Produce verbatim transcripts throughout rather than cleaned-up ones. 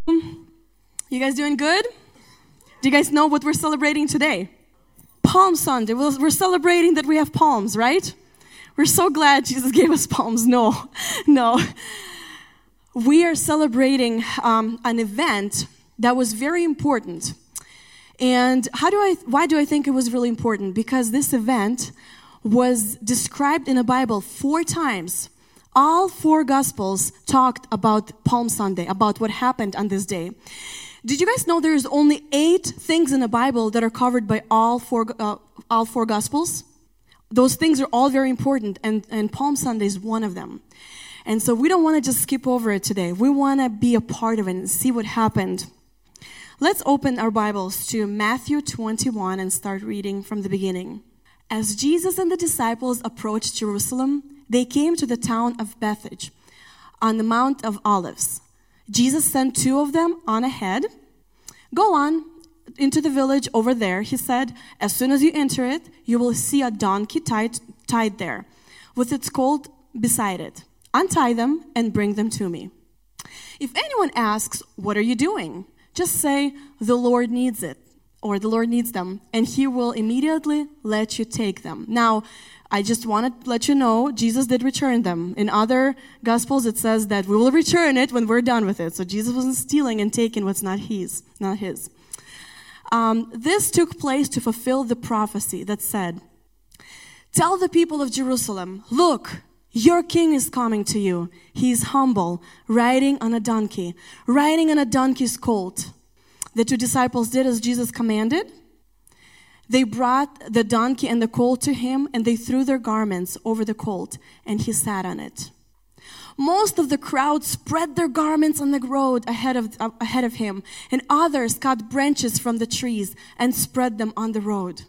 You guys doing good? Do you guys know what we're celebrating today? Palm Sunday. We're celebrating that we have palms, right? We're so glad Jesus gave us palms. No, no. We are celebrating um, an event that was very important. And how do I? Why do I think it was really important? Because this event was described in the Bible four times. All four Gospels talked about Palm Sunday, about what happened on this day. Did you guys know there's only eight things in the Bible that are covered by all four uh, all four Gospels? Those things are all very important, and, and Palm Sunday is one of them. And so we don't want to just skip over it today. We want to be a part of it and see what happened. Let's open our Bibles to Matthew twenty-one and start reading from the beginning. As Jesus and the disciples approached Jerusalem, they came to the town of Bethphage on the Mount of Olives. Jesus sent two of them on ahead. Go on into the village over there, he said. As soon as you enter it, you will see a donkey tied, tied there, with its colt beside it. Untie them and bring them to me. If anyone asks, what are you doing? Just say, the Lord needs it, or the Lord needs them, and he will immediately let you take them. Now, I just want to let you know, Jesus did return them. In other Gospels, it says that we will return it when we're done with it. So Jesus wasn't stealing and taking what's not his. Not his. Um, this took place to fulfill the prophecy that said, tell the people of Jerusalem, look, your king is coming to you. He is humble, riding on a donkey, riding on a donkey's colt. The two disciples did as Jesus commanded. They brought the donkey and the colt to him, and they threw their garments over the colt, and he sat on it. Most of the crowd spread their garments on the road ahead of, uh, ahead of him, and others cut branches from the trees and spread them on the road.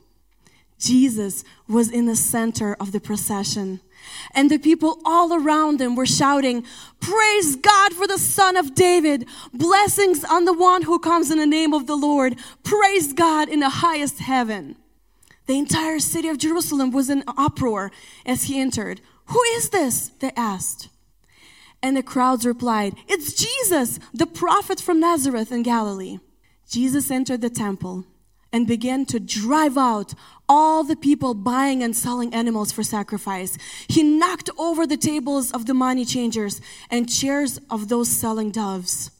Jesus was in the center of the procession, and the people all around him were shouting, praise God for the Son of David, blessings on the one who comes in the name of the Lord, praise God in the highest heaven. The entire city of Jerusalem was in uproar as he entered. Who is this? They asked. And the crowds replied, it's Jesus, the prophet from Nazareth in Galilee. Jesus entered the temple and began to drive out all the people buying and selling animals for sacrifice. He knocked over the tables of the money changers and chairs of those selling doves.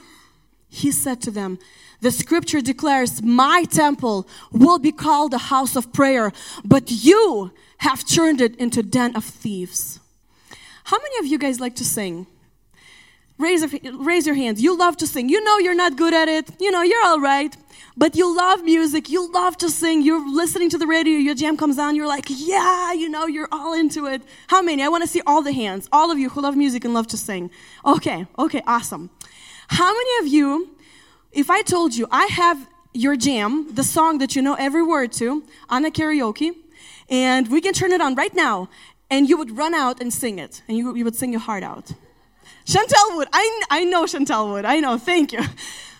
He said to them, the scripture declares, my temple will be called a house of prayer, but you have turned it into a den of thieves. How many of you guys like to sing? Raise, raise your hands. You love to sing. You know you're not good at it. You know, you're all right. But you love music. You love to sing. You're listening to the radio. Your jam comes on. You're like, yeah, you know, you're all into it. How many? I want to see all the hands. All of you who love music and love to sing. Okay, okay, awesome. How many of you, if I told you I have your jam, the song that you know every word to, on a karaoke, and we can turn it on right now, and you would run out and sing it, and you, you would sing your heart out. Chantel would. I, I know Chantel would. I know. Thank you.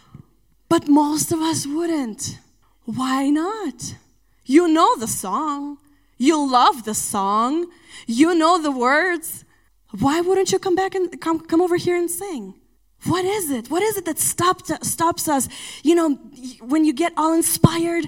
But most of us wouldn't. Why not? You know the song. You love the song. You know the words. Why wouldn't you come back and come, come over here and sing? What is it? What is it that stops, stops us? You know, when you get all inspired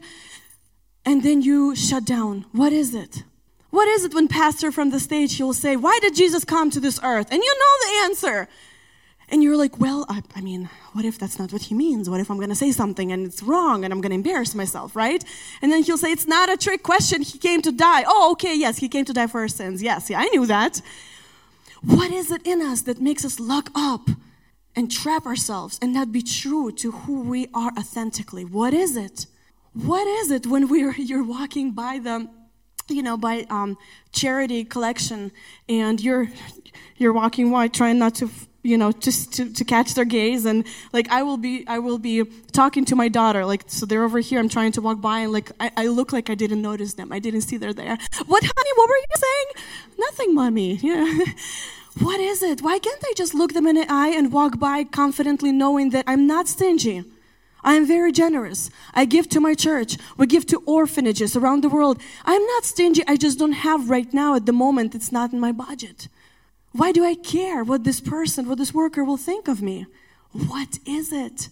and then you shut down. What is it? What is it when pastor from the stage, he'll say, why did Jesus come to this earth? And you know the answer. And you're like, well, I, I mean, what if that's not what he means? What if I'm going to say something and it's wrong and I'm going to embarrass myself, right? And then he'll say, it's not a trick question. He came to die. Oh, okay, yes, he came to die for our sins. Yes, yeah, I knew that. What is it in us that makes us lock up and trap ourselves and not be true to who we are authentically? What is it? What is it when we're you're walking by the, you know, by um, charity collection and you're you're walking by trying not to, you know, just to, to catch their gaze, and like I will be I will be talking to my daughter, like, so they're over here, I'm trying to walk by, and like I, I look like I didn't notice them. I didn't see they're there. What, honey, what were you saying? Nothing, mommy. Yeah. What is it? Why can't I just look them in the eye and walk by confidently knowing that I'm not stingy? I am very generous. I give to my church. We give to orphanages around the world. I'm not stingy. I just don't have right now at the moment. It's not in my budget. Why do I care what this person, what this worker will think of me? What is it?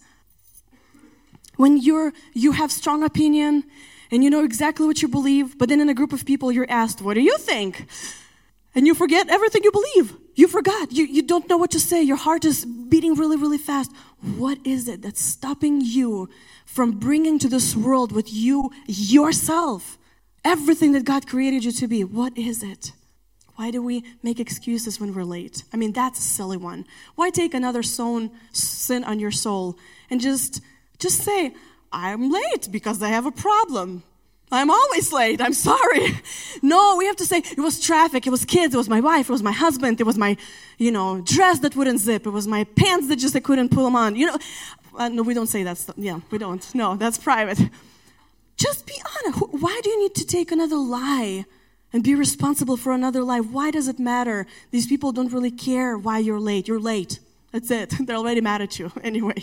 When you're you have strong opinion and you know exactly what you believe, but then in a group of people you're asked, what do you think? And you forget everything you believe. You forgot. You, you don't know what to say. Your heart is beating really, really fast. What is it that's stopping you from bringing to this world with you yourself everything that God created you to be? What is it? Why do we make excuses when we're late? I mean, that's a silly one. Why take another sown sin on your soul and just, just say, I'm late because I have a problem. I'm always late. I'm sorry. No, we have to say, it was traffic, it was kids, it was my wife, it was my husband, it was my, you know, dress that wouldn't zip, it was my pants that just I couldn't pull them on. You know, uh, no, we don't say that stuff. Yeah, we don't. No, that's private. Just be honest. Why do you need to take another lie and be responsible for another lie? Why does it matter? These people don't really care why you're late. You're late. That's it. They're already mad at you anyway.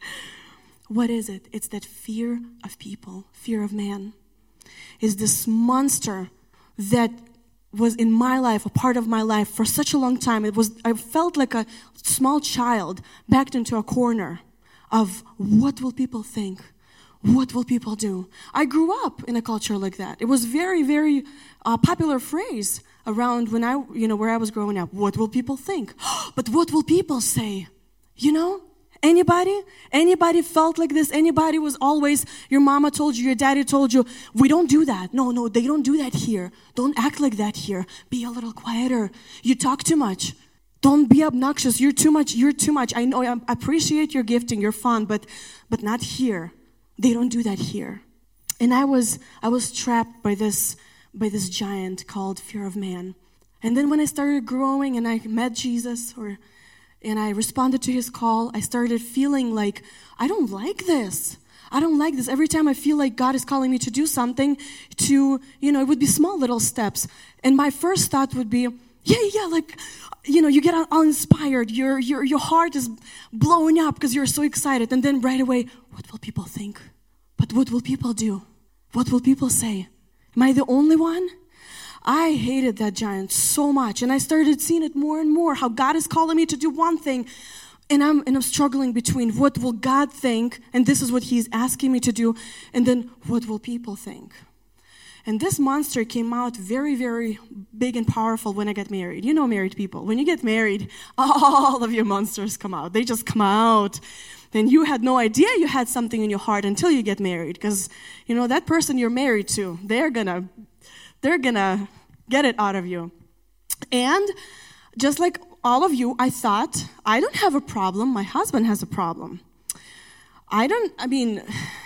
What is it? It's that fear of people, fear of man. Is this monster that was in my life, a part of my life for such a long time. It was, I felt like a small child backed into a corner of what will people think? What will people do? I grew up in a culture like that. It was very, very uh, popular phrase around when I, you know, where I was growing up. What will people think? But what will people say? You know? Anybody? Anybody felt like this? Anybody was always, your mama told you, your daddy told you, we don't do that. No, no, they don't do that here. Don't act like that here. Be a little quieter. You talk too much. Don't be obnoxious. You're too much. You're too much. I know, I appreciate your gifting. You're fun, but but not here. They don't do that here. And I was I was trapped by this by this giant called fear of man. And then when I started growing and I met Jesus, or and I responded to his call, I started feeling like, I don't like this. I don't like this. Every time I feel like God is calling me to do something, to, you know, it would be small little steps. And my first thought would be, yeah, yeah, like, you know, you get all inspired. Your, your, your heart is blowing up because you're so excited. And then right away, what will people think? But what will people do? What will people say? Am I the only one? I hated that giant so much, and I started seeing it more and more, how God is calling me to do one thing, and I'm and I'm struggling between what will God think, and this is what he's asking me to do, and then what will people think? And this monster came out very, very big and powerful when I got married. You know married people. When you get married, all of your monsters come out. They just come out. And you had no idea you had something in your heart until you get married, because, you know, that person you're married to, they're gonna... They're gonna get it out of you. And just like all of you, I thought, I don't have a problem. My husband has a problem. I don't, I mean,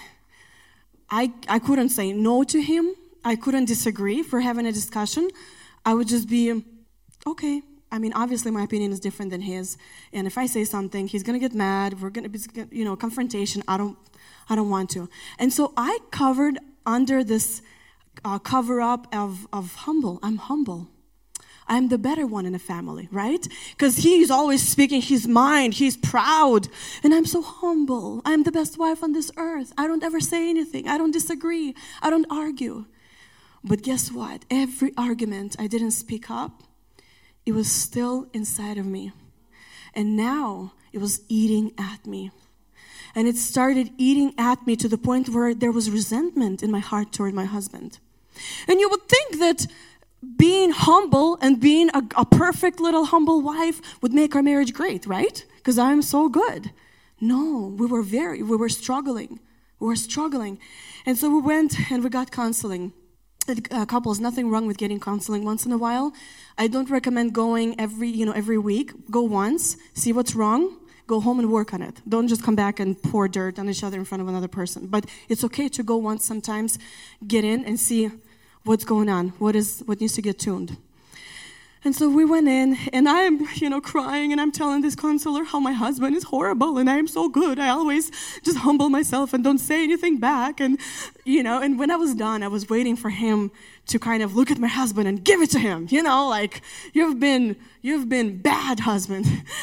I I couldn't say no to him. I couldn't disagree for having a discussion. I would just be, okay. I mean, obviously my opinion is different than his. And if I say something, he's gonna get mad. We're gonna be, you know, confrontation. I don't, I don't want to. And so I covered under this Uh, cover up of, of humble. I'm humble. I'm the better one in the family, right? Because he's always speaking his mind. He's proud. And I'm so humble. I'm the best wife on this earth. I don't ever say anything. I don't disagree. I don't argue. But guess what? Every argument I didn't speak up, it was still inside of me. And now it was eating at me. And it started eating at me to the point where there was resentment in my heart toward my husband. And you would think that being humble and being a, a perfect little humble wife would make our marriage great, right? Because I'm so good. No, we were very, we were struggling. We were struggling. And so we went and we got counseling. Uh, couples, nothing wrong with getting counseling once in a while. I don't recommend going every, you know, every week. Go once, see what's wrong. Go home and work on it. Don't just come back and pour dirt on each other in front of another person. But it's okay to go once sometimes, get in and see what's going on, what is what needs to get tuned. And so we went in, and I'm, you know, crying, and I'm telling this counselor how my husband is horrible, and I am so good. I always just humble myself and don't say anything back. And, you know, and when I was done, I was waiting for him to kind of look at my husband and give it to him. You know, like, you've been, you've been bad, husband.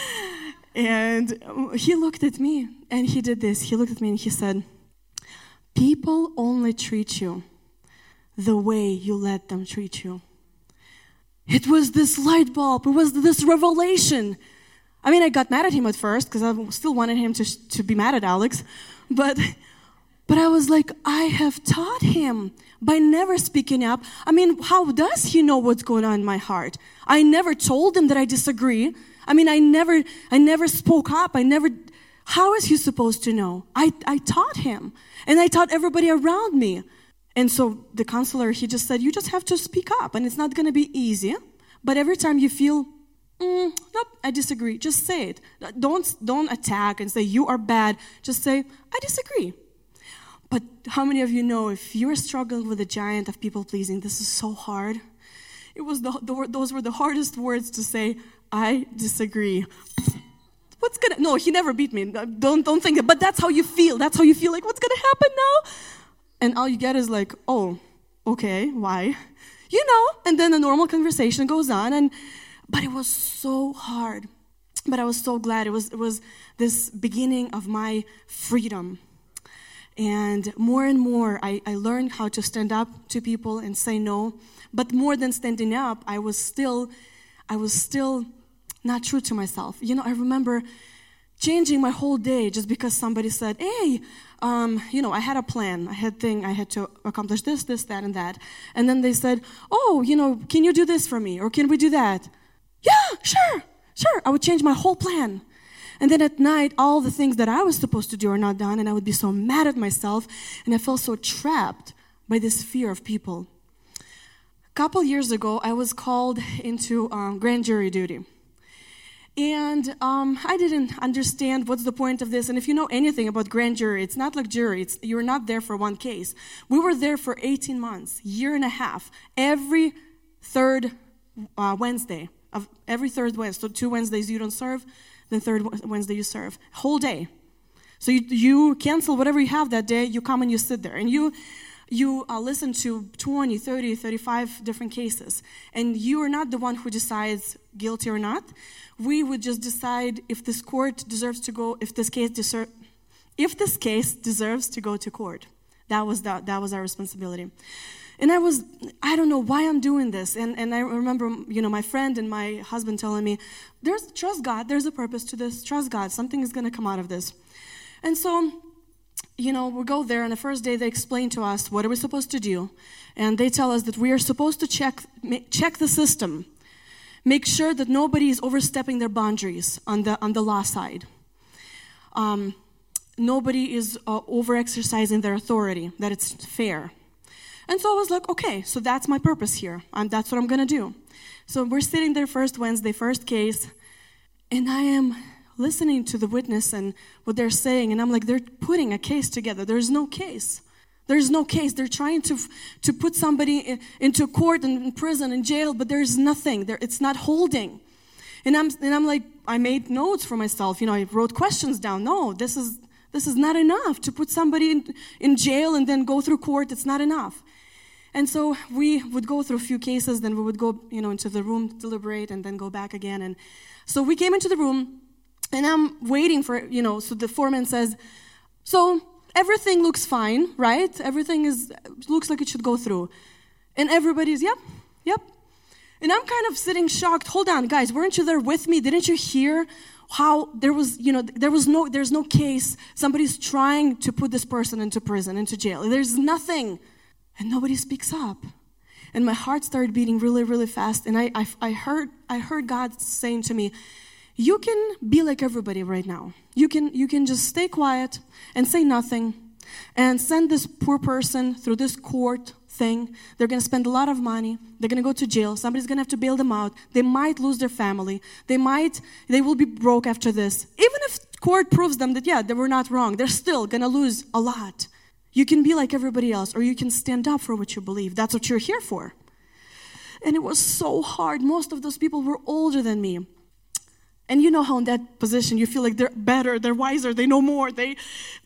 And he looked at me, and he did this. He looked at me, and he said, people only treat you the way you let them treat you. It was this light bulb. It was this revelation. I mean, I got mad at him at first because I still wanted him to, to be mad at Alex. But, but I was like, I have taught him by never speaking up. I mean, how does he know what's going on in my heart? I never told him that I disagree. I mean, I never, I never spoke up. I never, how is he supposed to know? I, I taught him. And I taught everybody around me. And so the counselor, he just said, you just have to speak up. And it's not going to be easy. But every time you feel, mm, nope, I disagree, just say it. Don't, don't attack and say, you are bad. Just say, I disagree. But how many of you know if you're struggling with a giant of people-pleasing, this is so hard. It was the, the those were the hardest words to say, I disagree. What's gonna, no, he never beat me. Don't, don't think that, but that's how you feel. That's how you feel like, what's gonna happen now? And all you get is like, oh, okay, why? You know, and then a normal conversation goes on, and but it was so hard. But I was so glad. It was it was this beginning of my freedom. And more and more, I, I learned how to stand up to people and say no. But more than standing up, I was still, I was still not true to myself. You know, I remember changing my whole day just because somebody said, hey, um, you know, I had a plan. I had thing. I had to accomplish this, this, that, and that. And then they said, oh, you know, can you do this for me? Or can we do that? Yeah, sure, sure. I would change my whole plan. And then at night, all the things that I was supposed to do are not done, and I would be so mad at myself, and I felt so trapped by this fear of people. A couple years ago, I was called into um, grand jury duty. And um, I didn't understand what's the point of this. And if you know anything about grand jury, it's not like jury. It's, you're not there for one case. We were there for eighteen months, year and a half, every third uh, Wednesday. Of every third Wednesday. So two Wednesdays you don't serve, then third Wednesday you serve. Whole day. So you, you cancel whatever you have that day, you come and you sit there. And you you uh, listen to twenty, thirty, thirty-five different cases. And you are not the one who decides guilty or not. We would just decide if this court deserves to go, if this case deserve, if this case deserves to go to court. That was the, that was our responsibility. And I was, I don't know why I'm doing this. And and I remember, you know, my friend and my husband telling me, "There's trust God. There's a purpose to this. Trust God. Something is going to come out of this." And so, you know, we go there, and the first day they explain to us what are we supposed to do, and they tell us that we are supposed to check check the system. Make sure that nobody is overstepping their boundaries on the on the law side. Um, nobody is uh, over-exercising their authority, that it's fair. And so I was like, okay, so that's my purpose here. And that's what I'm going to do. So we're sitting there first Wednesday, first case, and I am listening to the witness and what they're saying, and I'm like, they're putting a case together. There's no case. There's no case. They're trying to to put somebody in, into court and in prison and jail, but there's nothing. There, it's not holding. And I'm and I'm like, I made notes for myself. You know, I wrote questions down. No, this is this is not enough to put somebody in, in jail and then go through court. It's not enough. And so we would go through a few cases, then we would go, you know, into the room, deliberate, and then go back again. And so we came into the room, and I'm waiting for, you know, so the foreman says, so everything looks fine, right? Everything is looks like it should go through. And everybody's, yep, yep. And I'm kind of sitting shocked. Hold on, guys, weren't you there with me? Didn't you hear how there was, you know, there was no, there's no case. Somebody's trying to put this person into prison, into jail. There's nothing. And nobody speaks up. And my heart started beating really, really fast. And I, I, I heard I heard God saying to me, you can be like everybody right now. You can you can just stay quiet and say nothing and send this poor person through this court thing. They're going to spend a lot of money. They're going to go to jail. Somebody's going to have to bail them out. They might lose their family. They might, they will be broke after this. Even if court proves them that, yeah, they were not wrong, they're still going to lose a lot. You can be like everybody else, or you can stand up for what you believe. That's what you're here for. And it was so hard. Most of those people were older than me. And you know how in that position you feel like they're better, they're wiser, they know more. They,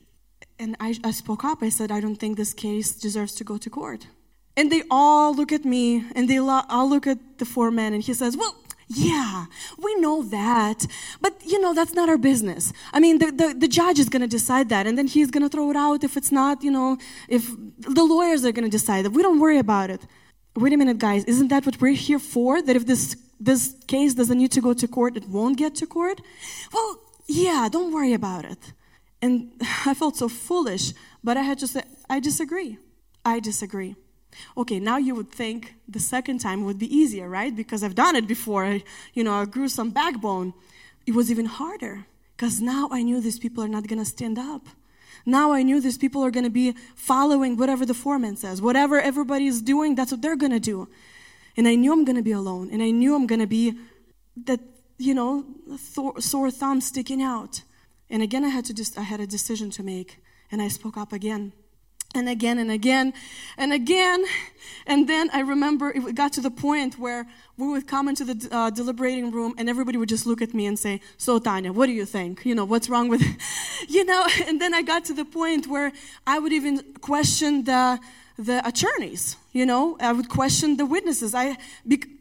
And I, I spoke up. I said, I don't think this case deserves to go to court. And they all look at me, and they all look at the foreman, and he says, well, yeah, we know that, but, you know, that's not our business. I mean, the, the, the judge is going to decide that, and then he's going to throw it out if it's not, you know, if the lawyers are going to decide that. We don't worry about it. wait a minute, guys, isn't that what we're here for? That if this this case doesn't need to go to court, it won't get to court? Well, yeah, don't worry about it. And I felt so foolish, but I had to say, I disagree. I disagree. Okay, now you would think the second time would be easier, right? Because I've done it before. I, you know, I grew some backbone. It was even harder because now I knew these people are not going to stand up. Now I knew these people are going to be following whatever the foreman says. Whatever everybody is doing, that's what they're going to do. And I knew I'm going to be alone. And I knew I'm going to be that, you know, th- sore thumb sticking out. And again, I had to just, I had a decision to make. And I spoke up again. And again and again and again. And then I remember it got to the point where we would come into the uh, deliberating room and everybody would just look at me and say, so Tanya, what do you think? You know, what's wrong with, you know? And then I got to the point where I would even question the the attorneys, you know? I would question the witnesses. I bec-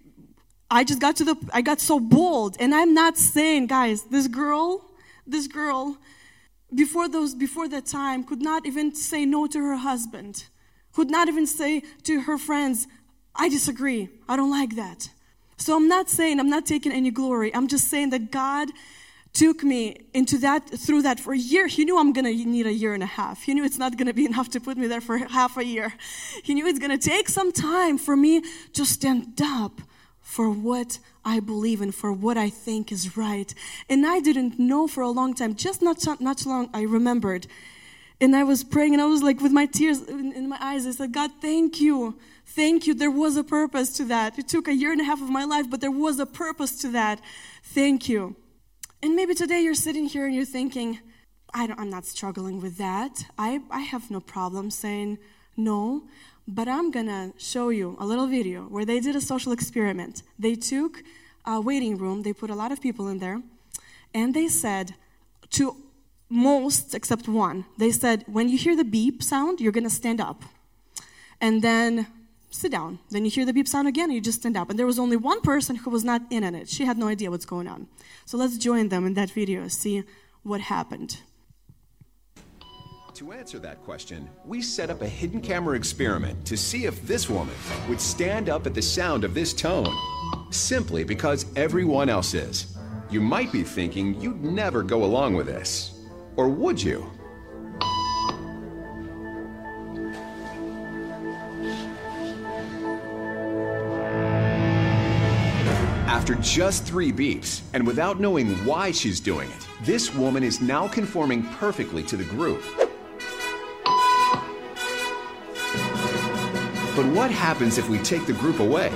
I just got to the, I got so bold. And I'm not saying, guys, this girl, this girl, Before those, before that time, could not even say no to her husband. Could not even say to her friends, I disagree. I don't like that. So I'm not saying, I'm not taking any glory. I'm just saying that God took me into that, through that for a year. He knew I'm going to need a year and a half. He knew it's not going to be enough to put me there for half a year. He knew it's going to take some time for me to stand up for what I believe in, for what I think is right. And I didn't know for a long time, just not not long, I remembered. And I was praying, and I was like, with my tears in, in my eyes, I said, God, thank you. Thank you. There was a purpose to that. It took a year and a half of my life, but there was a purpose to that. Thank you. And maybe today you're sitting here and you're thinking, I don't, I'm not struggling with that. I, I have no problem saying no. But I'm going to show you a little video where they did a social experiment. They took a waiting room, they put a lot of people in there, and they said to most except one, they said, when you hear the beep sound, you're going to stand up. And then sit down. Then you hear the beep sound again, and you just stand up. And there was only one person who was not in on it. She had no idea what's going on. So let's join them in that video, see what happened. To answer that question, we set up a hidden camera experiment to see if this woman would stand up at the sound of this tone, simply because everyone else is. You might be thinking you'd never go along with this. Or would you? After just three beeps, and without knowing why she's doing it, this woman is now conforming perfectly to the group. But what happens if we take the group away?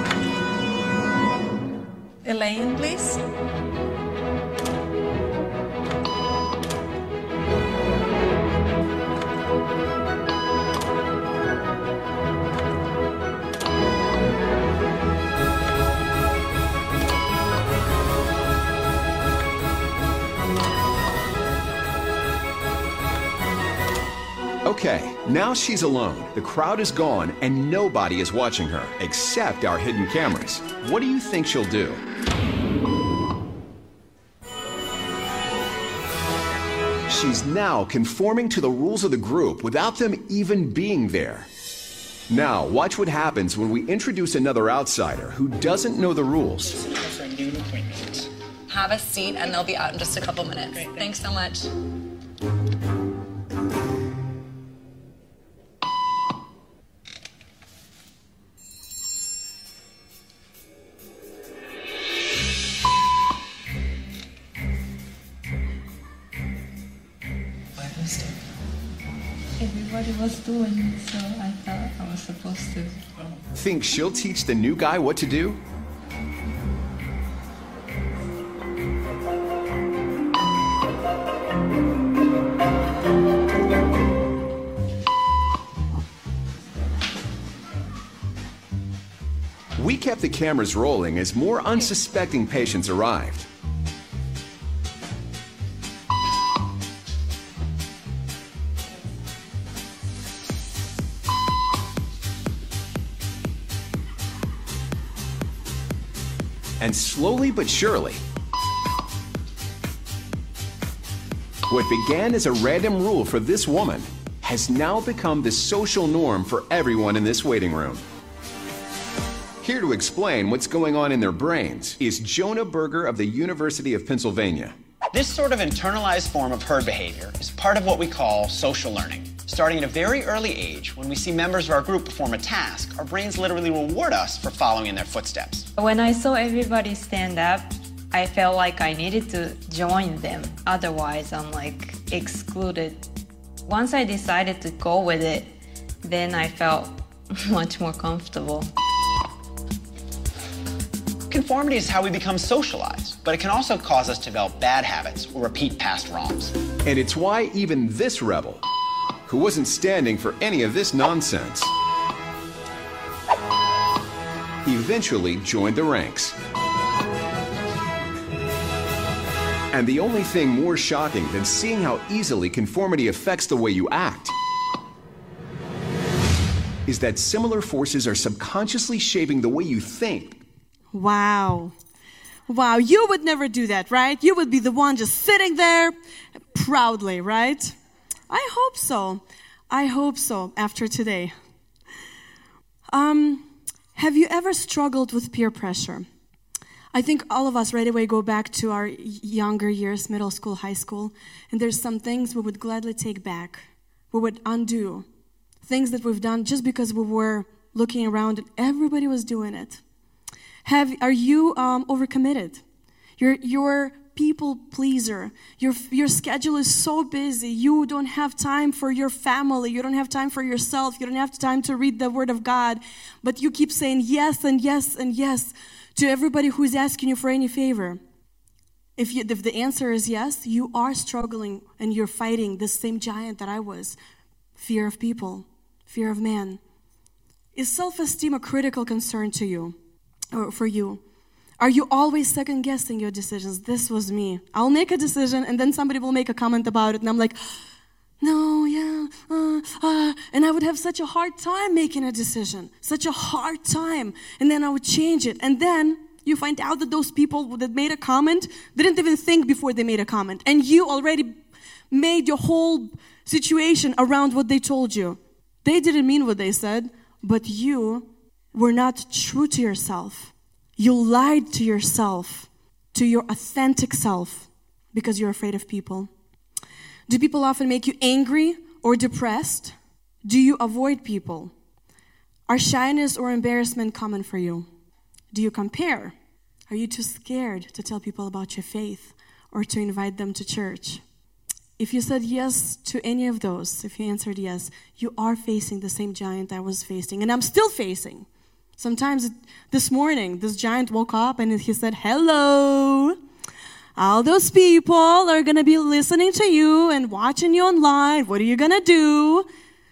Elaine, please. Okay, now she's alone. The crowd is gone and nobody is watching her except our hidden cameras. What do you think she'll do? She's now conforming to the rules of the group without them even being there. Now, watch what happens when we introduce another outsider who doesn't know the rules. Have a seat and they'll be out in just a couple minutes. Great, thanks. Thanks so much. Everybody was doing, so I thought I was supposed to. Think she'll teach the new guy what to do? We kept the cameras rolling as more unsuspecting patients arrived. And slowly but surely, what began as a random rule for this woman has now become the social norm for everyone in this waiting room. Here to explain what's going on in their brains is Jonah Berger of the University of Pennsylvania. This sort of internalized form of herd behavior is part of what we call social learning. Starting at a very early age, when we see members of our group perform a task, our brains literally reward us for following in their footsteps. When I saw everybody stand up, I felt like I needed to join them. Otherwise, I'm like excluded. Once I decided to go with it, then I felt much more comfortable. Conformity is how we become socialized, but it can also cause us to develop bad habits or repeat past wrongs. And it's why even this rebel, who wasn't standing for any of this nonsense, eventually joined the ranks. And the only thing more shocking than seeing how easily conformity affects the way you act is that similar forces are subconsciously shaping the way you think. Wow. Wow, you would never do that, right? You would be the one just sitting there proudly, right? I hope so. I hope so after today. Um, have you ever struggled with peer pressure? I think all of us right away go back to our younger years, middle school, high school, and there's some things we would gladly take back. We would undo things that we've done just because we were looking around and everybody was doing it. Have, are you um, overcommitted? You're, you're people pleaser. Your, your schedule is so busy. You don't have time for your family. You don't have time for yourself. You don't have time to read the Word of God. But you keep saying yes and yes and yes to everybody who's asking you for any favor. If, you, if the answer is yes, you are struggling and you're fighting the same giant that I was. Fear of people, fear of man. Is self-esteem a critical concern to you? Or for you? Are you always second-guessing your decisions? This was me. I'll make a decision, and then somebody will make a comment about it, and I'm like, no, yeah, uh, uh, and I would have such a hard time making a decision, such a hard time, and then I would change it, and then you find out that those people that made a comment didn't even think before they made a comment, and you already made your whole situation around what they told you. They didn't mean what they said, but you were not true to yourself. You lied to yourself, to your authentic self, because you're afraid of people. Do people often make you angry or depressed? Do you avoid people? Are shyness or embarrassment common for you? Do you compare? Are you too scared to tell people about your faith or to invite them to church? If you said yes to any of those, if you answered yes, you are facing the same giant I was facing, and I'm still facing. Sometimes this morning, this giant woke up and he said, hello, all those people are going to be listening to you and watching you online. What are you going to do?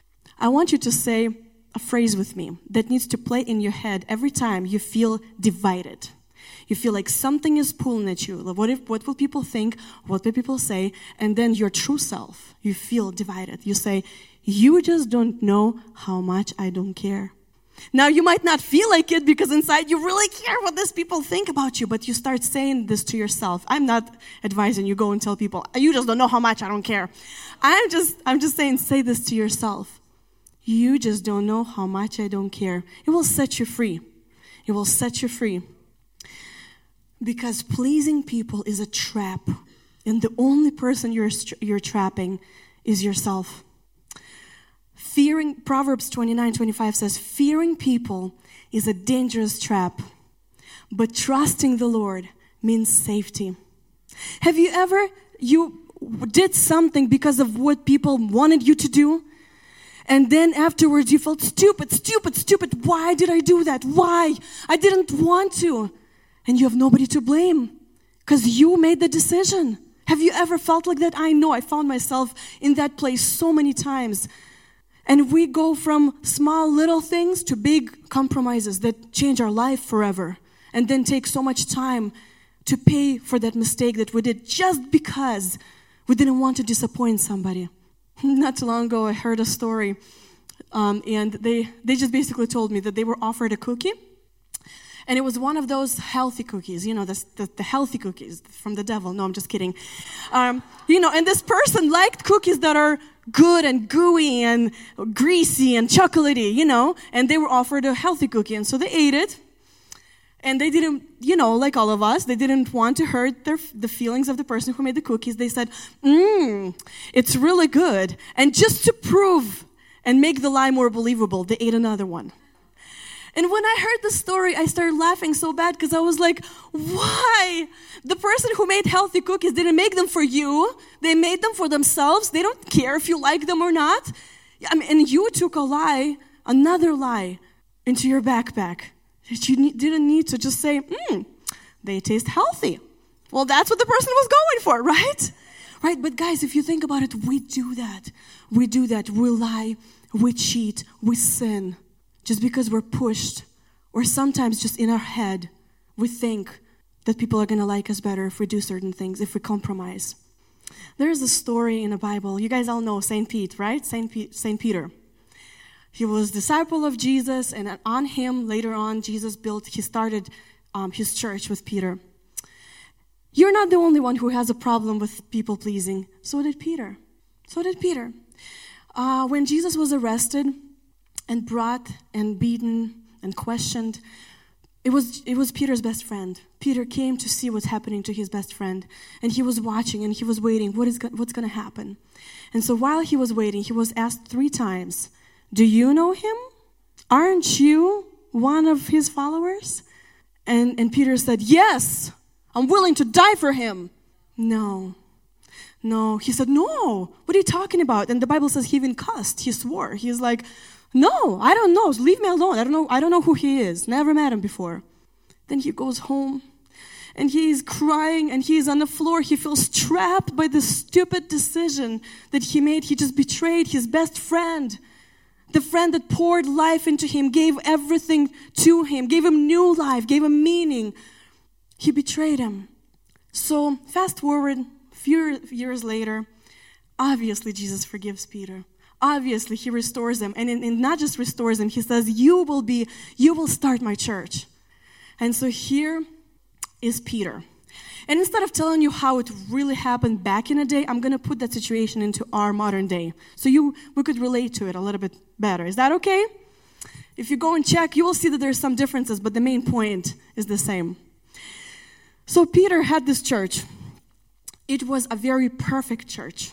I want you to say a phrase with me that needs to play in your head every time you feel divided. You feel like something is pulling at you. What if, what will people think? What will people say? And then your true self, you feel divided. You say, you just don't know how much I don't care. Now, you might not feel like it because inside you really care what these people think about you, but you start saying this to yourself. I'm not advising you go and tell people, you just don't know how much I don't care. I'm just, I'm just saying, say this to yourself. You just don't know how much I don't care. It will set you free. It will set you free. Because pleasing people is a trap, and the only person you're, you're trapping is yourself. Fearing, Proverbs twenty-nine twenty-five says, fearing people is a dangerous trap, but trusting the Lord means safety. Have you ever, you did something because of what people wanted you to do, and then afterwards you felt stupid, stupid, stupid. Why did I do that? Why? I didn't want to. And you have nobody to blame because you made the decision. Have you ever felt like that? I know I found myself in that place so many times. And we go from small little things to big compromises that change our life forever and then take so much time to pay for that mistake that we did just because we didn't want to disappoint somebody. Not too long ago, I heard a story um, and they, they just basically told me that they were offered a cookie. And it was one of those healthy cookies, you know, the, the, the healthy cookies from the devil. No, I'm just kidding. Um, you know, and this person liked cookies that are good and gooey and greasy and chocolatey, you know, and they were offered a healthy cookie. And so they ate it. And they didn't, you know, like all of us, they didn't want to hurt their, the feelings of the person who made the cookies. They said, mmm, it's really good. And just to prove and make the lie more believable, they ate another one. And when I heard the story, I started laughing so bad because I was like, why? The person who made healthy cookies didn't make them for you. They made them for themselves. They don't care if you like them or not. I mean, and you took a lie, another lie, into your backpack. That you didn't need to just say, hmm, they taste healthy. Well, that's what the person was going for, right? Right, but guys, if you think about it, we do that. We do that. We lie, we cheat, we sin. Just because we're pushed, or sometimes just in our head, we think that people are going to like us better if we do certain things, if we compromise. There's a story in the Bible. You guys all know Saint Pete, right? Saint Pe- Saint Peter. He was a disciple of Jesus, and on him, later on, Jesus built, he started um, his church with Peter. You're not the only one who has a problem with people pleasing. So did Peter. So did Peter. Uh, when Jesus was arrested and brought and beaten and questioned, it was it was Peter's best friend. Peter came to see what's happening to his best friend, and he was watching and he was waiting. What is what's going to happen? And so while he was waiting, he was asked three times, do you know him? Aren't you one of his followers? And, and Peter said, yes, I'm willing to die for him. No, no. He said, no, what are you talking about? And the Bible says he even cussed. He swore. He's like, no, I don't know. Leave me alone. I don't know. I don't know who he is. Never met him before. Then he goes home and he's crying and he's on the floor. He feels trapped by this stupid decision that he made. He just betrayed his best friend. The friend that poured life into him, gave everything to him, gave him new life, gave him meaning. He betrayed him. So fast forward a few years later, obviously Jesus forgives Peter. Obviously he restores him. And, and not just restores him, he says, you will be, you will start my church. And so here is Peter. And instead of telling you how it really happened back in the day, I'm going to put that situation into our modern day. So you we could relate to it a little bit better. Is that okay? If you go and check, you will see that there's some differences, but the main point is the same. So Peter had this church. It was a very perfect church.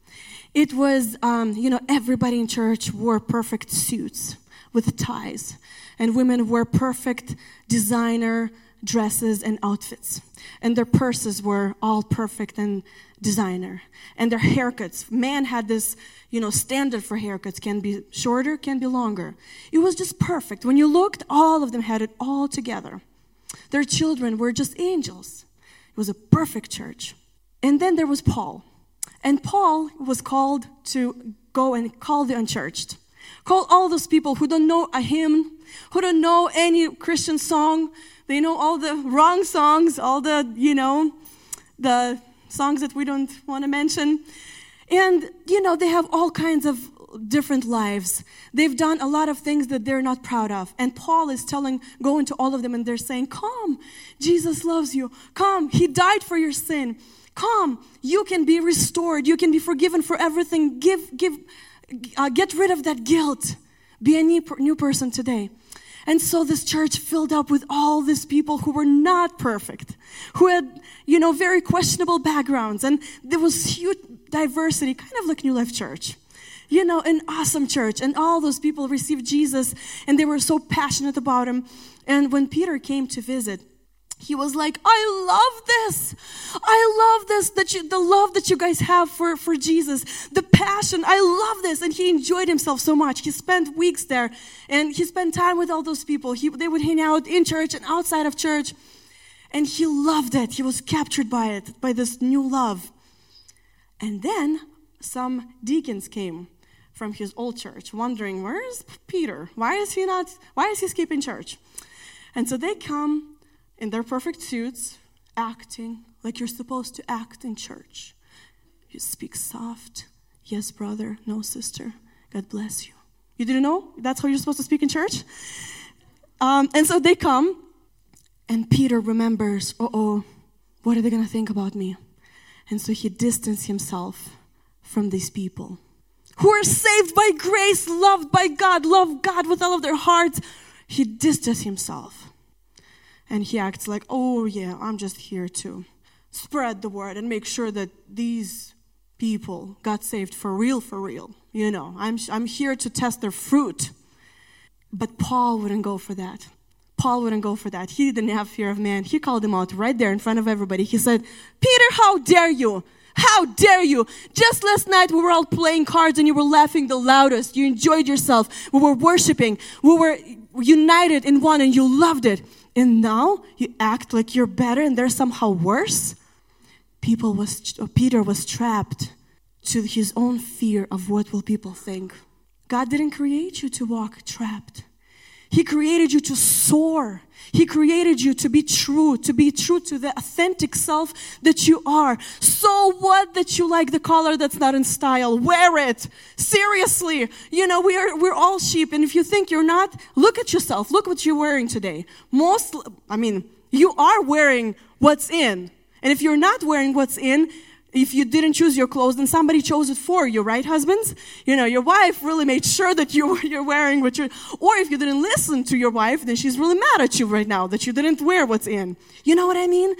It was, um, you know, everybody in church wore perfect suits with ties. And women wore perfect designer dresses and outfits. And their purses were all perfect and designer. And their haircuts, man had this, you know, standard for haircuts, can be shorter, can be longer. It was just perfect. When you looked, all of them had it all together. Their children were just angels. It was a perfect church. And then there was Paul. And Paul was called to go and call the unchurched. Call all those people who don't know a hymn, who don't know any Christian song. They know all the wrong songs, all the, you know, the songs that we don't want to mention. And, you know, they have all kinds of different lives. They've done a lot of things that they're not proud of. And Paul is telling, going to all of them, and they're saying, come, Jesus loves you. Come, he died for your sin. Come, you can be restored. You can be forgiven for everything. Give, give, uh, get rid of that guilt. Be a new, new person today. And so this church filled up with all these people who were not perfect, who had, you know, very questionable backgrounds. And there was huge diversity, kind of like New Life Church. You know, an awesome church. And all those people received Jesus, and they were so passionate about him. And when Peter came to visit, he was like, I love this. I love this, that you, the love that you guys have for, for Jesus, the passion. I love this. And he enjoyed himself so much. He spent weeks there, and he spent time with all those people. He, they would hang out in church and outside of church. And he loved it. He was captured by it, by this new love. And then some deacons came from his old church, wondering, where is Peter? Why is he not, why is he skipping church? And so they come in their perfect suits, acting like you're supposed to act in church. You speak soft. Yes, brother. No, sister. God bless you. You didn't know? That's how you're supposed to speak in church? Um, and so they come, and Peter remembers, uh-oh, what are they going to think about me? And so he distanced himself from these people who are saved by grace, loved by God, love God with all of their hearts. He distanced himself. And he acts like, oh yeah, I'm just here to spread the word and make sure that these people got saved for real, for real. You know, I'm I'm here to test their fruit. But Paul wouldn't go for that. Paul wouldn't go for that. He didn't have fear of man. He called him out right there in front of everybody. He said, Peter, how dare you? How dare you? Just last night we were all playing cards and you were laughing the loudest. You enjoyed yourself. We were worshiping. We were united in one and you loved it. And now you act like you're better and they're somehow worse? People was, Peter was trapped to his own fear of what will people think. God didn't create you to walk trapped. He created you to soar. He created you to be true, to be true to the authentic self that you are. So what that you like the color that's not in style? Wear it. Seriously. You know, we are, we're all sheep. And if you think you're not, look at yourself. Look what you're wearing today. Most, I mean, you are wearing what's in. And if you're not wearing what's in, if you didn't choose your clothes, then somebody chose it for you, right, husbands? You know, your wife really made sure that you, you're wearing what you're... Or if you didn't listen to your wife, then she's really mad at you right now that you didn't wear what's in. You know what I mean?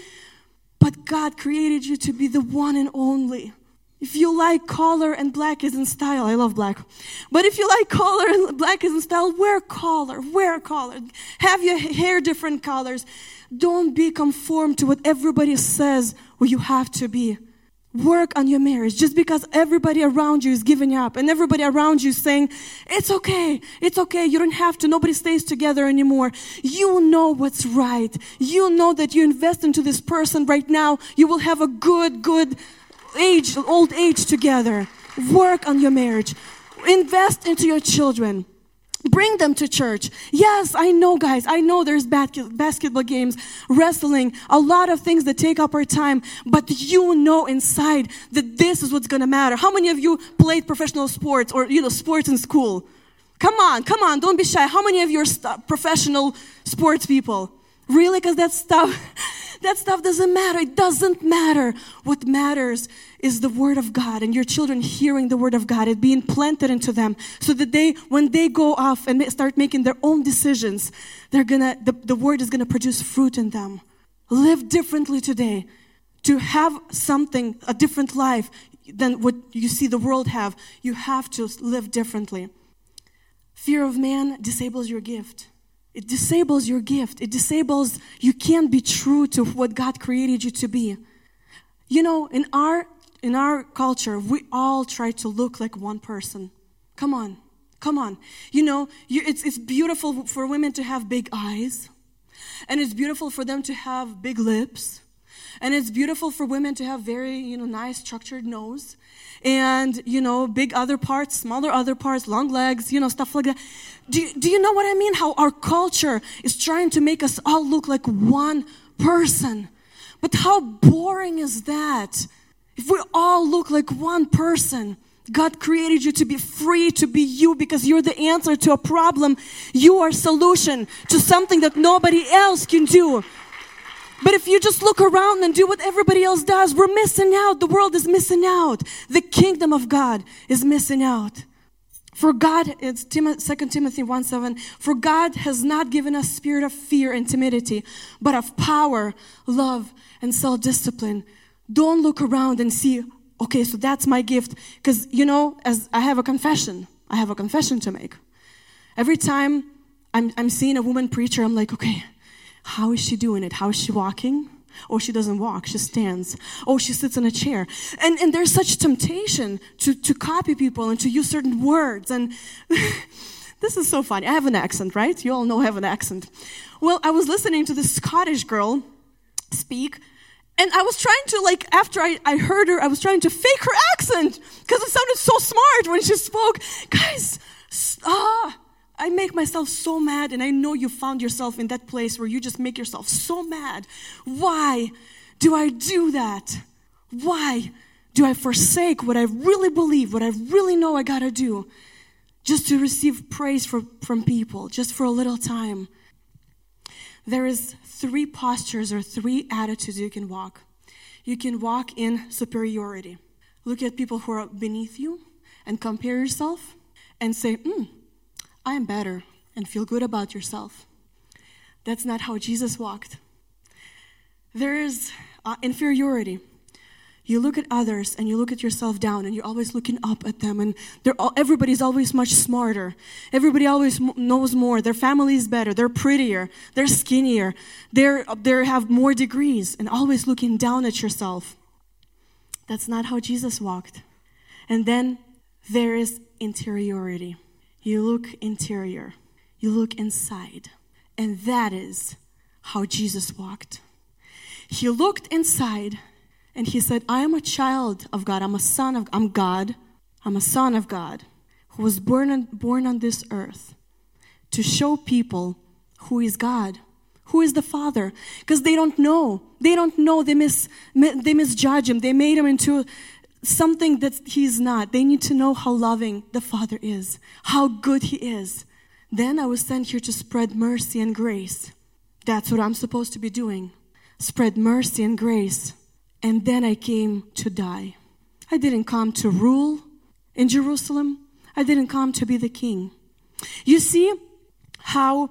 But God created you to be the one and only. If you like color and black is in style, I love black. But if you like color and black is in style, wear color, wear color. Have your hair different colors. Don't be conformed to what everybody says or you have to be. Work on your marriage. Just because everybody around you is giving up and everybody around you is saying, it's okay, it's okay, you don't have to, nobody stays together anymore. You know what's right. You know that you invest into this person right now, you will have a good, good age, old age together. Work on your marriage. Invest into your children. Bring them to church. Yes, I know, guys. I know there's basketball games, wrestling, a lot of things that take up our time. But you know inside that this is what's going to matter. How many of you played professional sports or, you know, sports in school? Come on, come on. Don't be shy. How many of you are st- professional sports people? Really? Because that stuff, that stuff doesn't matter. It doesn't matter. What matters is the Word of God and your children hearing the Word of God, it being planted into them so that they, when they go off and start making their own decisions, they're gonna, the, the Word is gonna produce fruit in them. Live differently today. To have something, a different life than what you see the world have, you have to live differently. Fear of man disables your gift. It disables your gift. It disables, you can't be true to what God created you to be. You know, in our in our culture, we all try to look like one person. Come on, come on. You know, you, it's it's beautiful for women to have big eyes. And it's beautiful for them to have big lips. And it's beautiful for women to have very, you know, nice structured nose. And, you know, big other parts, smaller other parts, long legs, you know, stuff like that. Do you, do you know what I mean? How our culture is trying to make us all look like one person. But how boring is that? If we all look like one person, God created you to be free to be you because you're the answer to a problem. You are a solution to something that nobody else can do. But if you just look around and do what everybody else does, we're missing out. The world is missing out. The kingdom of God is missing out. For God, it's Second Timothy one seven, for God has not given us spirit of fear and timidity, but of power, love, and self-discipline. Don't look around and see, okay, so that's my gift. Because, you know, as I have a confession. I have a confession to make. Every time I'm, I'm seeing a woman preacher, I'm like, okay, how is she doing it? How is she walking? Oh, she doesn't walk, she stands. Oh, she sits in a chair. And and there's such temptation to, to copy people and to use certain words. And this is so funny. I have an accent, right? You all know I have an accent. Well, I was listening to this Scottish girl speak, and I was trying to, like, after I, I heard her, I was trying to fake her accent because it sounded so smart when she spoke. Guys, ah. I make myself so mad, and I know you found yourself in that place where you just make yourself so mad. Why do I do that? Why do I forsake what I really believe, what I really know I gotta do, just to receive praise for, from people, just for a little time? There is three postures or three attitudes you can walk. You can walk in superiority. Look at people who are beneath you and compare yourself and say, hmm, I am better, and feel good about yourself. That's not how Jesus walked. There is uh, inferiority. You look at others and you look at yourself down and you're always looking up at them, and they're all, everybody's always much smarter. Everybody always m- knows more. Their family is better. They're prettier. They're skinnier. They're, they have more degrees, and always looking down at yourself. That's not how Jesus walked. And then there is interiority. You look interior. You look inside. And that is how Jesus walked. He looked inside and he said, I am a child of God. I'm a son of, I'm God. I'm a son of God who was born on, born on this earth to show people who is God, who is the Father, because they don't know. They don't know. They mis, they misjudge him. They made him into something that he's not. They need to know how loving the Father is, how good he is. Then I was sent here to spread mercy and grace. That's what I'm supposed to be doing. Spread mercy and grace. And then I came to die. I didn't come to rule in Jerusalem. I didn't come to be the king. You see how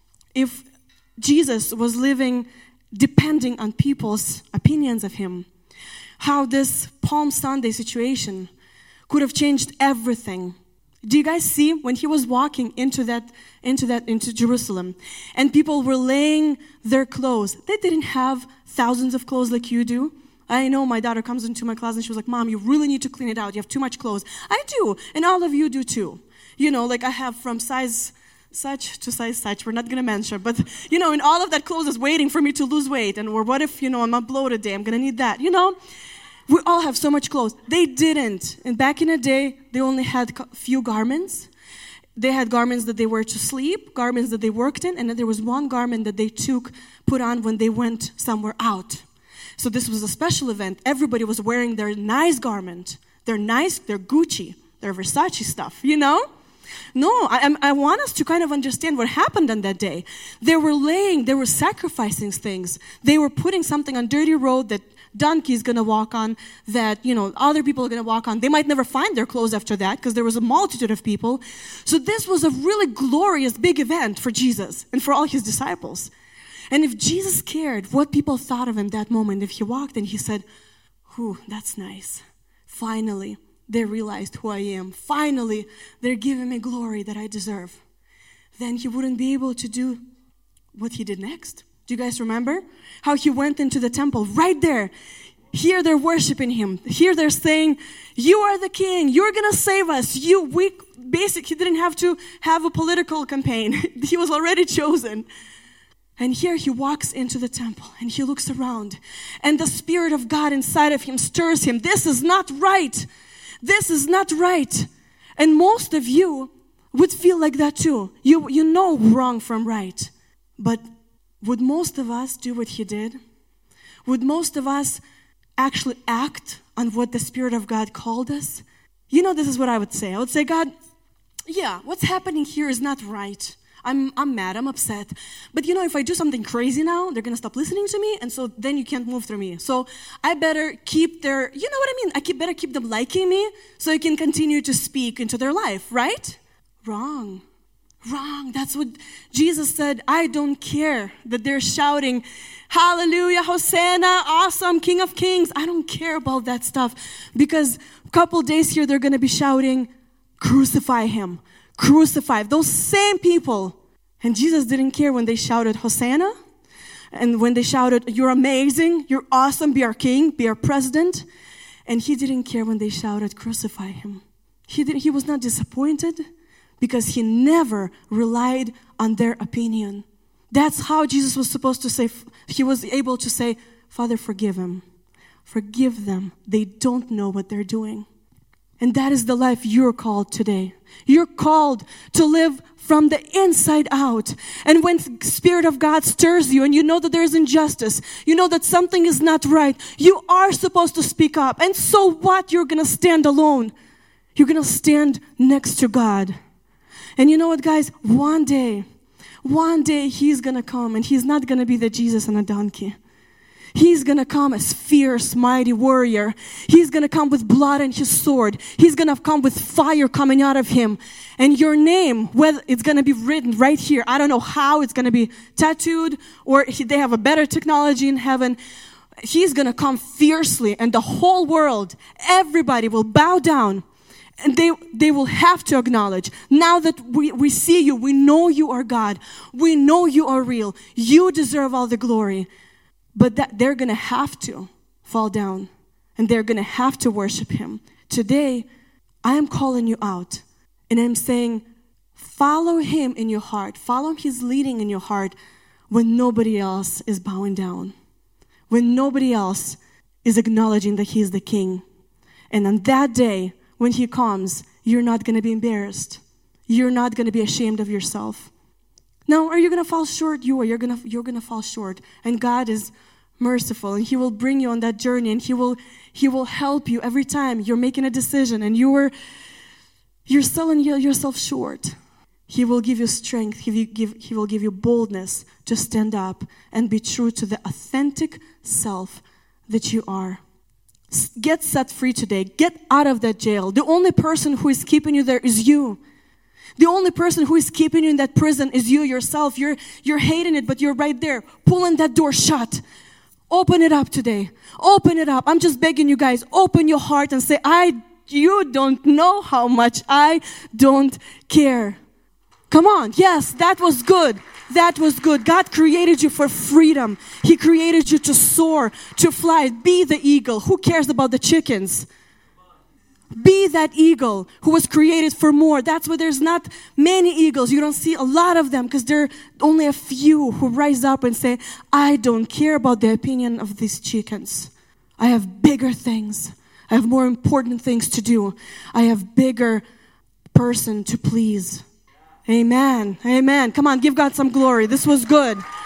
if Jesus was living depending on people's opinions of him, how this Palm Sunday situation could have changed everything. Do you guys see when he was walking into that, into that, into Jerusalem, and people were laying their clothes? They didn't have thousands of clothes like you do. I know my daughter comes into my closet and she was like, Mom, you really need to clean it out. You have too much clothes. I do, and all of you do too. You know, like I have from size such to size such. We're not going to mention, but you know, and all of that clothes is waiting for me to lose weight. And or what if, you know, I'm a bloated day? I'm going to need that, you know? We all have so much clothes. They didn't. And back in the day, they only had a few garments. They had garments that they wore to sleep, garments that they worked in, and then there was one garment that they took, put on when they went somewhere out. So this was a special event. Everybody was wearing their nice garment. Their nice, their Gucci, their Versace stuff, you know? No, I, I want us to kind of understand what happened on that day. They were laying, they were sacrificing things. They were putting something on dirty road that donkey's going to walk on, that, you know, other people are going to walk on. They might never find their clothes after that because there was a multitude of people. So this was a really glorious, big event for Jesus and for all his disciples. And if Jesus cared what people thought of him that moment, if he walked and he said, "Whew, that's nice. Finally, they realized who I am. Finally, they're giving me glory that I deserve," then he wouldn't be able to do what he did next. Do you guys remember how he went into the temple right there? Here they're worshiping him. Here they're saying, "You are the king. You're going to save us." You, we, basically, he didn't have to have a political campaign. He was already chosen. And here he walks into the temple and he looks around and the Spirit of God inside of him stirs him. This is not right. This is not right. And most of you would feel like that too. You, you know wrong from right. But would most of us do what he did? Would most of us actually act on what the Spirit of God called us? You know, this is what I would say. I would say, God, yeah, what's happening here is not right. I'm I'm mad, I'm upset. But you know, if I do something crazy now, they're going to stop listening to me, and so then you can't move through me. So I better keep their, you know what I mean? I keep, better keep them liking me so I can continue to speak into their life, right? Wrong. Wrong. That's what Jesus said. I don't care that they're shouting, "Hallelujah, Hosanna, awesome, King of Kings." I don't care about that stuff, because a couple days here they're going to be shouting, "Crucify him, crucify." Those same people. And Jesus didn't care when they shouted Hosanna, and when they shouted, "You're amazing, you're awesome, be our king, be our president." And he didn't care when they shouted, "Crucify him." He didn't, he was not disappointed, because he never relied on their opinion. That's how Jesus was supposed to say, he was able to say, "Father, forgive him. Forgive them. They don't know what they're doing." And that is the life you're called today. You're called to live from the inside out. And when the Spirit of God stirs you and you know that there is injustice, you know that something is not right, you are supposed to speak up. And so what? You're going to stand alone. You're going to stand next to God. And you know what, guys? One day, one day he's going to come, and he's not going to be the Jesus on a donkey. He's going to come as fierce, mighty warrior. He's going to come with blood and his sword. He's going to come with fire coming out of him. And your name, whether it's going to be written right here. I don't know how it's going to be tattooed, or they have a better technology in heaven. He's going to come fiercely, and the whole world, everybody will bow down. And they they will have to acknowledge, now that we, we see you, we know you are God. We know you are real. You deserve all the glory. But that they're going to have to fall down, and they're going to have to worship him. Today, I am calling you out, and I'm saying, follow him in your heart. Follow his leading in your heart when nobody else is bowing down, when nobody else is acknowledging that he is the king. And on that day, when he comes, you're not going to be embarrassed. You're not going to be ashamed of yourself. Now, are you going to fall short? You are. You're going to, you're going to fall short. And God is merciful, and he will bring you on that journey, and he will he will help you every time you're making a decision and you're you're selling yourself short. He will give you strength. He will give, he will give you boldness to stand up and be true to the authentic self that you are. Get set free today. Get out of that jail. The only person who is keeping you there is you. The only person who is keeping you in that prison is you yourself. You're, you're hating it, but you're right there, pulling that door shut. Open it up today. Open it up. I'm just begging you guys, open your heart and say, I, you don't know how much I don't care. Come on. Yes, that was good. That was good. God created you for freedom. He created you to soar, to fly. Be the eagle. Who cares about the chickens? Be that eagle who was created for more. That's why there's not many eagles. You don't see a lot of them because there are only a few who rise up and say, I don't care about the opinion of these chickens. I have bigger things. I have more important things to do. I have bigger person to please. Amen. Amen. Come on, give God some glory. This was good.